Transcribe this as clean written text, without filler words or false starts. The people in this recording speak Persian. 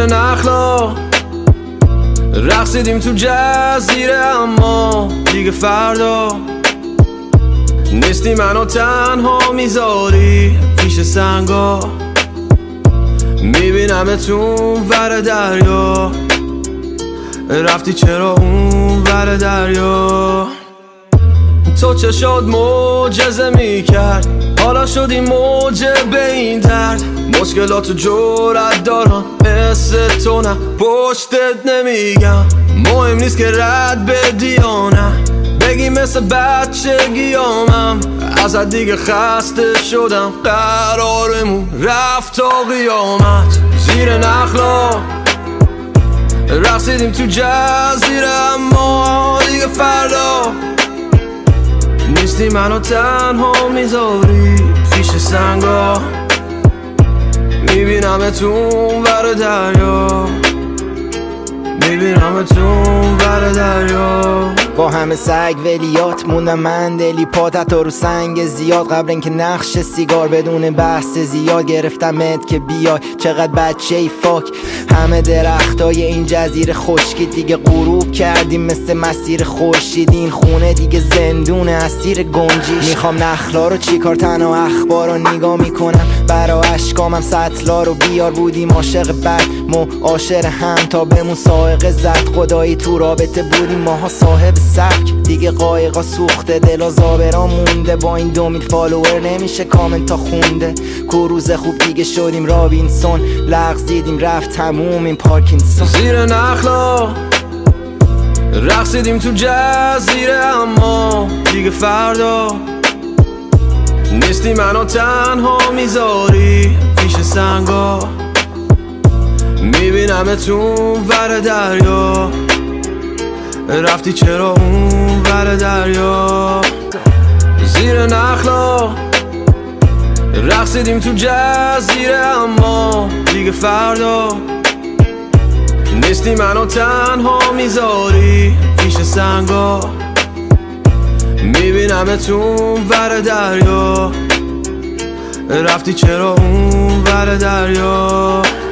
زیر نخلا رقصیدیم تو جزیره، اما دیگه فردا نیستی منو تنها میذاری پیش سنگا. میبینمت اون ور دریا، رفتی چرا اون ور دریا؟ تو چه شد معجزه میکرد، حالا شدی موجه به این درد. مشکلاتو جرأت دارم مثل تو، نه پشتت نمیگم. مهم نیست که رد بدی یا نه، بگی مثل بچگیامم. ازت دیگه خسته شدم، قرارمون رفت تا قیامت. زیر نخلا رقصیدیم تو جزیره، اما دیگه فردا نیستی منو تنها میذاری پیش سنگا. میبینمت اون ور دریا، میبینمت اون ور دریا. با همه سگ ولیات موندم من دلی پاتت رو سنگ زیاد. قبل اینکه نقش سیگار بدون بحث زیاد گرفتمت که بیای. چقدر بچه ای فاک، همه درختای این جزیره خشکی دیگه غروب کردیم مثل مسیر خورشید. این خونه دیگه زندونه اسیر گنجیش. میخوام نخلا رو چیکار، تنها اخبار رو نگاه میکنم. برا اشکامم سطلا رو بیار، بودیم عاشق بد معاشر هم تا بمون سائق زد. خدایی تو رابطه بودیم ماها صاحب سبک، دیگه قایقا سوخته دلا زابرا مونده. با این 2 میلیون فالوور نمیشه کامنت تا خونده. کروز خوب دیگه شدیم رابینسون، لغز دیدیم رفت تموم این پارکینسون. زیر نخلا رقصیدیم تو جزیره، اما دیگه فردا نیستی منو تنها میذاری پیش سنگا. میبینمت اون ور دریا، رفتی چرا اون ور دریا؟ زیر نخلا رقصیدیم تو جزیره، اما دیگه فردا نیستی منو تنها میذاری پیش سنگا. میبینمت اون ور دریا، رفتی چرا اون ور دریا؟